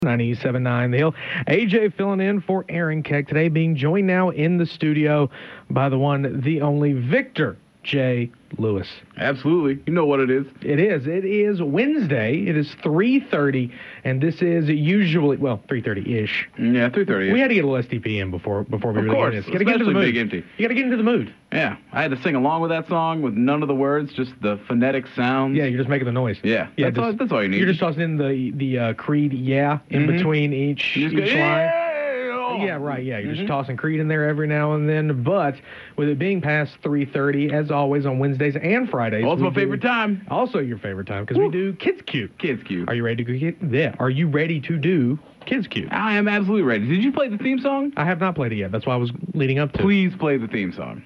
97.9 The Hill. AJ filling in for Aaron Keck today, being joined now in the studio by the one, the only Victor J. Lewis. Absolutely. You know what it is. It is. It is Wednesday. It is 3:30, and this is usually, 3:30-ish. Yeah, 3:30. We had to get a little STP in before we really course, get this. Gotta get into the mood. Big Empty. You got to get into the mood. Yeah, I had to sing along with that song with none of the words, just the phonetic sounds. Yeah, you're just making the noise. Yeah, that's all you need. You're just tossing in the Creed, in between each line. Yeah, right. Yeah, you're just tossing Creed in there every now and then. But with it being past 3:30, as always on Wednesdays and Fridays, also my favorite time. Also your favorite time because we do Kids Q. Kids Q. Are you ready to get? Yeah. Are you ready to do Kids Q? I am absolutely ready. Did you play the theme song? I have not played it yet. That's why I was leading up to. Please play the theme song.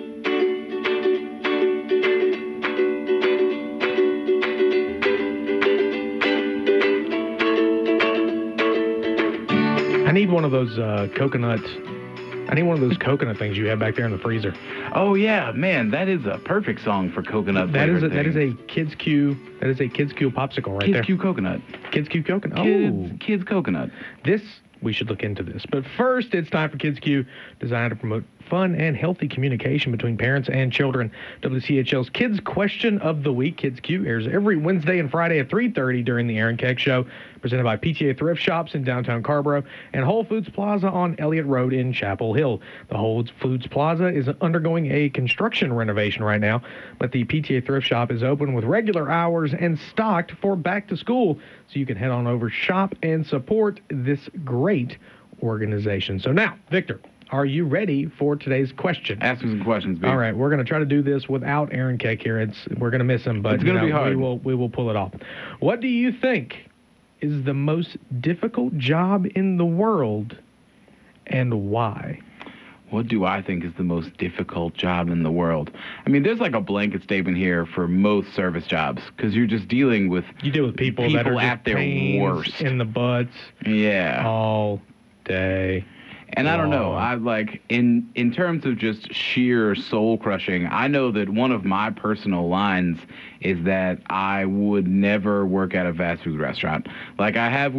I need one of those coconut. I need one of those coconut things you have back there in the freezer. Oh yeah, man, that is a perfect song for coconut. That is a Kids Q. That is a Kids Q popsicle right there. Kids Q coconut. Kids Q coconut. Kids coconut. We should look into this. But first, it's time for Kids Q, designed to promote fun and healthy communication between parents and children. WCHL's Kids Question of the Week, Kids Q, airs every Wednesday and Friday at 3:30 during the Aaron Keck Show, presented by PTA Thrift Shops in downtown Carborough and Whole Foods Plaza on Elliott Road in Chapel Hill. The Whole Foods Plaza is undergoing a construction renovation right now, but the PTA Thrift Shop is open with regular hours and stocked for back to school, so you can head on over, shop, and support this great organization. So now, Victor, are you ready for today's question? Ask me some questions, babe. All right, we're going to try to do this without Aaron Keck here. We're going to miss him, but it's going to be hard. We will pull it off. What do you think is the most difficult job in the world, and why? What do I think is the most difficult job in the world? I mean, there's like a blanket statement here for most service jobs because you're just dealing with people that are at their worst in the butts. Yeah. All day. And I don't know, I like in terms of just sheer soul crushing, I know that one of my personal lines is that I would never work at a fast food restaurant. Like I have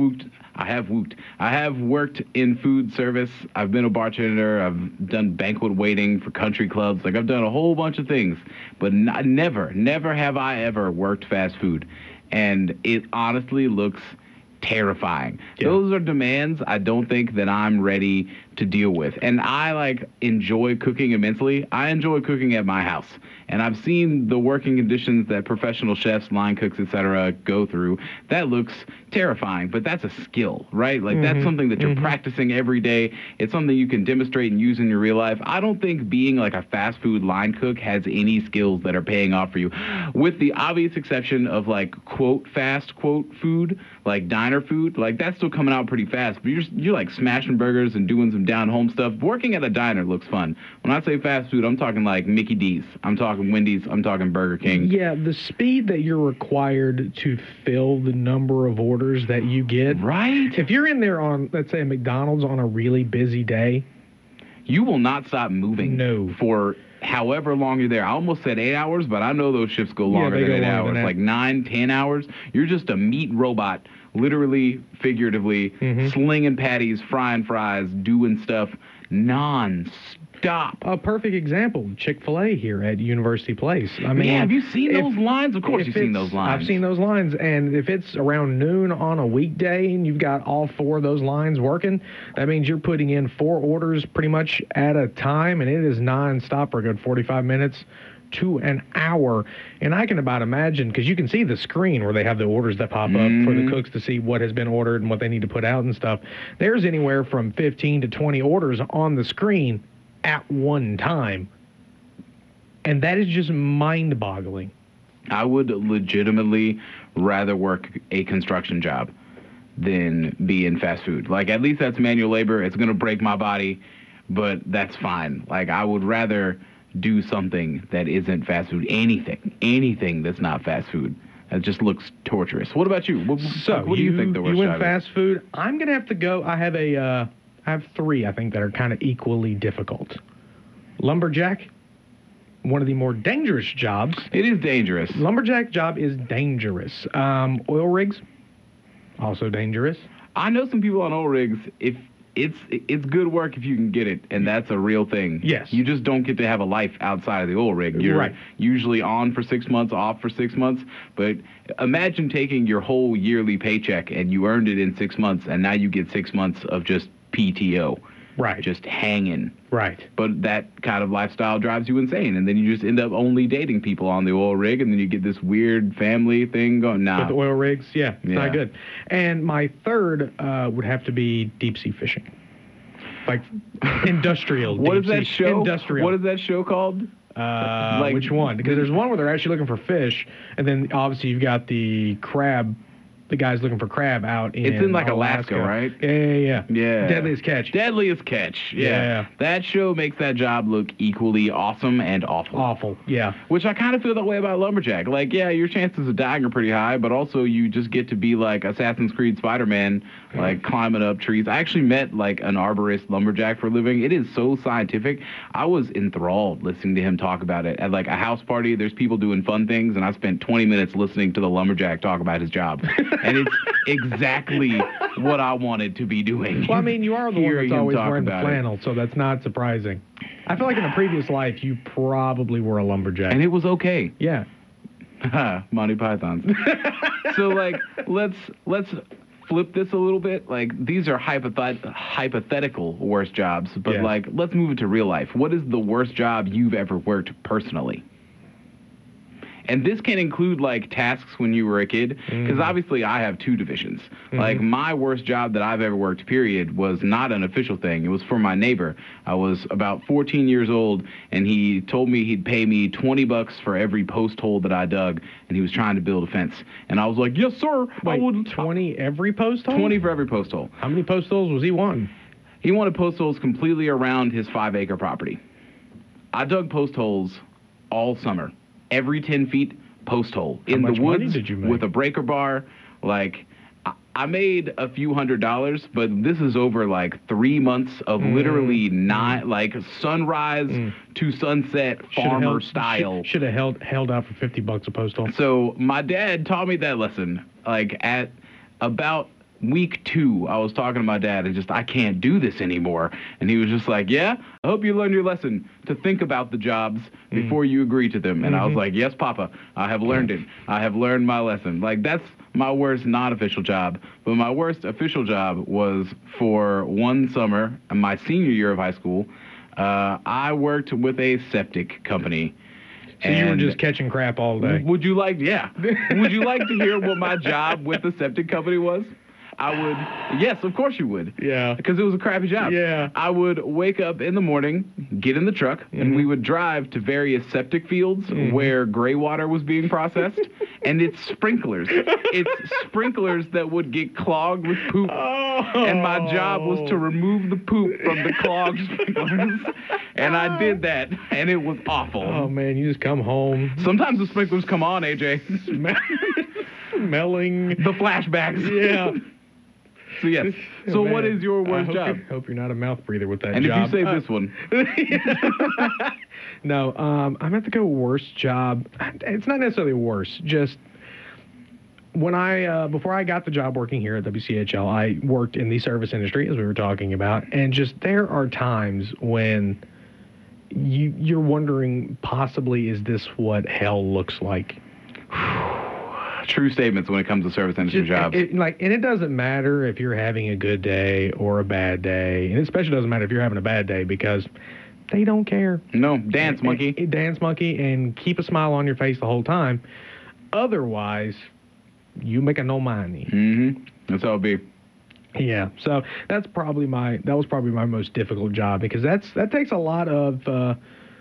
worked in food service. I've been a bartender. I've done banquet waiting for country clubs. Like I've done a whole bunch of things, but never have I ever worked fast food. And it honestly looks terrifying. Yeah. Those are demands I don't think that I'm ready to deal with. And I enjoy cooking immensely. I enjoy cooking at my house. And I've seen the working conditions that professional chefs, line cooks, etc. go through. That looks terrifying, but that's a skill, right? Like that's something that you're practicing every day. It's something you can demonstrate and use in your real life. I don't think being like a fast food line cook has any skills that are paying off for you, with the obvious exception of like quote fast quote food, like diner food. Like that's still coming out pretty fast, but you're like smashing burgers and doing some down home stuff. Working at a diner looks fun. When I say fast food, I'm talking like Mickey D's. I'm talking Wendy's. I'm talking Burger King. Yeah, the speed that you're required to fill the number of orders that you get. Right. If you're in there on, let's say, a McDonald's on a really busy day, you will not stop moving. No. For however long you're there. I almost said 8 hours, but I know those shifts go longer than 8 hours. Like 9, 10 hours. You're just a meat robot, literally, figuratively, slinging patties, frying fries, doing stuff non-stop. A perfect example, Chick-fil-A here at University Place. I mean, yeah, have you seen those lines? Of course you've seen those lines. I've seen those lines, and if it's around noon on a weekday and you've got all 4 of those lines working, that means you're putting in 4 orders pretty much at a time, and it is non-stop for a good 45 minutes to an hour. And I can about imagine, because you can see the screen where they have the orders that pop up for the cooks to see what has been ordered and what they need to put out and stuff. There's anywhere from 15 to 20 orders on the screen at one time. And that is just mind-boggling. I would legitimately rather work a construction job than be in fast food. Like, at least that's manual labor. It's going to break my body, but that's fine. Like, I would rather do something that isn't fast food. Anything that's not fast food. It just looks torturous. What about you? What do you think the worst job is? You went fast food. I'm going to have to go. I have 3, I think, that are kind of equally difficult. Lumberjack, one of the more dangerous jobs. It is dangerous. Lumberjack job is dangerous. Oil rigs, also dangerous. I know some people on oil rigs. If it's good work if you can get it, and that's a real thing. Yes. You just don't get to have a life outside of the oil rig. You're Right. usually on for 6 months, off for 6 months. But imagine taking your whole yearly paycheck and you earned it in 6 months, and now you get 6 months of just PTO, Right. just hanging. Right. But that kind of lifestyle drives you insane, and then you just end up only dating people on the oil rig, and then you get this weird family thing going. Nah. With oil rigs, yeah, it's Yeah. not good. And my third would have to be deep sea fishing, like industrial. What deep is that sea- show? Industrial. What is that show called? Like- Which one? Because there's one where they're actually looking for fish, and then obviously you've got the crab. The guy's looking for crab out in It's in, like, Alaska, right? Yeah. Yeah. Deadliest Catch. Deadliest Catch. Yeah. That show makes that job look equally awesome and awful. Awful. Yeah. Which I kind of feel that way about lumberjack. Like, yeah, your chances of dying are pretty high, but also you just get to be like Assassin's Creed Spider-Man, like climbing up trees. I actually met like an arborist lumberjack for a living. It is so scientific. I was enthralled listening to him talk about it. At like a house party, there's people doing fun things, and I spent 20 minutes listening to the lumberjack talk about his job. And it's exactly what I wanted to be doing. Well, I mean, you are the one Hearing that's him always talk wearing the about it. flannel, so that's not surprising. I feel like in a previous life, you probably were a lumberjack. And it was okay. Yeah. Monty Python's. So like, let's flip this a little bit. Like, these are hypothetical worst jobs, but Yeah. like, let's move it to real life. What is the worst job you've ever worked personally? And this can include like tasks when you were a kid, because obviously I have two divisions. Like, my worst job that I've ever worked, period, was not an official thing. It was for my neighbor. I was about 14 years old, and he told me he'd pay me $20 for every post hole that I dug, and he was trying to build a fence. And I was like, yes, sir. I Wait, would 20 every post hole? 20 for every post hole. How many post holes was he wanting? He wanted post holes completely around his 5-acre property. I dug post holes all summer. Every 10 feet, post hole. In much the money woods did you make? with a breaker bar. Like, I made a few $100s, but this is over like 3 months of literally not like sunrise to sunset farmer style. Should have held out for $50 a post hole. So my dad taught me that lesson. Like, at about week 2, I was talking to my dad and just, I can't do this anymore. And he was just like, yeah, I hope you learned your lesson to think about the jobs before you agree to them. And I was like, yes, Papa, I have learned it. I have learned my lesson. Like, that's my worst non-official job. But my worst official job was for one summer, my senior year of high school. I worked with a septic company. So you were just catching crap all day. Would you like, yeah. Would you like to hear what my job with the septic company was? I would, yes, of course you would. Yeah. Because it was a crappy job. Yeah. I would wake up in the morning, get in the truck, and we would drive to various septic fields where gray water was being processed, and it's sprinklers. It's sprinklers that would get clogged with poop. And my job was to remove the poop from the clogged sprinklers. And I did that, and it was awful. Oh, man, you just come home Sometimes the sprinklers come on, AJ. smelling. The flashbacks. Yeah. So yes. So what is your worst job? Hope you're not a mouth breather with that And job. if you say this one. No, I'm going to have to go worst job. It's not necessarily worst, just when before I got the job working here at WCHL, I worked in the service industry, as we were talking about, and just there are times when you're wondering, possibly, is this what hell looks like? True statements when it comes to service industry jobs. And it doesn't matter if you're having a good day or a bad day, and it especially doesn't matter if you're having a bad day, because they don't care. No, dance monkey. Dance monkey, and keep a smile on your face the whole time. Otherwise, you make a no money. That's how it be. Yeah, so that was probably my most difficult job, because that takes a lot of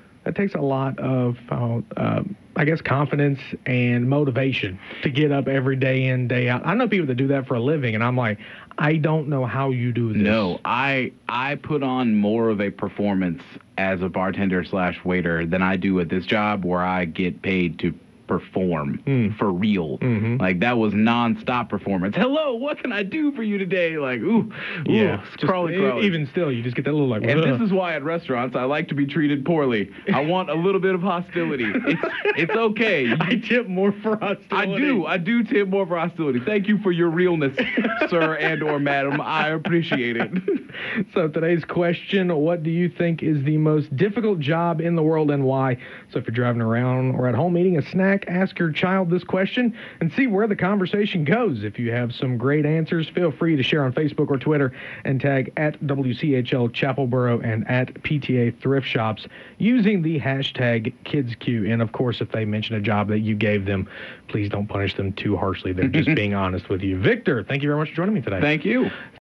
I guess confidence and motivation to get up every day in, day out. I know people that do that for a living, and I'm like, I don't know how you do this. No, I put on more of a performance as a bartender / waiter than I do at this job, where I get paid to perform for real. Mm-hmm. Like, that was nonstop performance. Hello, what can I do for you today? Like, Yeah, it's crawly. Even still, you just get that little like. And this is why at restaurants I like to be treated poorly. I want a little bit of hostility. It's okay. I tip more for hostility. I do tip more for hostility. Thank you for your realness, sir and or madam. I appreciate it. So today's question, what do you think is the most difficult job in the world and why? So if you're driving around or at home eating a snack, ask your child this question and see where the conversation goes. If you have some great answers, feel free to share on Facebook or Twitter and tag at WCHL Chapelboro and at PTA Thrift Shops using the hashtag KidsQ. And of course, if they mention a job that you gave them, please don't punish them too harshly. They're just being honest with you. Victor, thank you very much for joining me today. Thank you.